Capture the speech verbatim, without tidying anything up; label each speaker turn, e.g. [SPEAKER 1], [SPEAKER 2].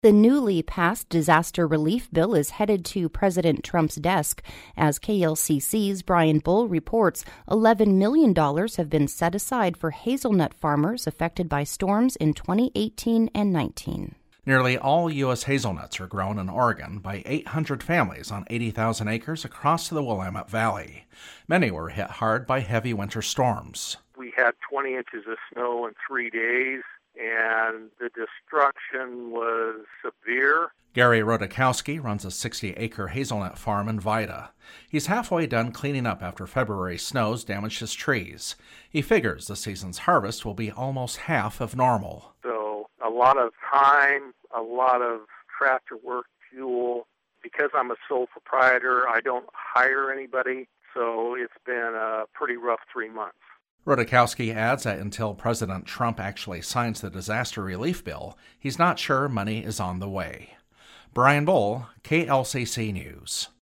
[SPEAKER 1] The newly passed disaster relief bill is headed to President Trump's desk. As K L C C's Brian Bull reports, eleven million dollars have been set aside for hazelnut farmers affected by storms in twenty eighteen and nineteen.
[SPEAKER 2] Nearly all U S hazelnuts are grown in Oregon by eight hundred families on eighty thousand acres across the Willamette Valley. Many were hit hard by heavy winter storms.
[SPEAKER 3] We had twenty inches of snow in three days. And the destruction was severe.
[SPEAKER 2] Gary Rodakowski runs a sixty-acre hazelnut farm in Vida. He's halfway done cleaning up after February snows damaged his trees. He figures the season's harvest will be almost half of normal.
[SPEAKER 3] So a lot of time, a lot of tractor work, fuel. Because I'm a sole proprietor, I don't hire anybody, so it's been a pretty rough three months.
[SPEAKER 2] Rodakowski adds that until President Trump actually signs the disaster relief bill, he's not sure money is on the way. Brian Bull, K L C C News.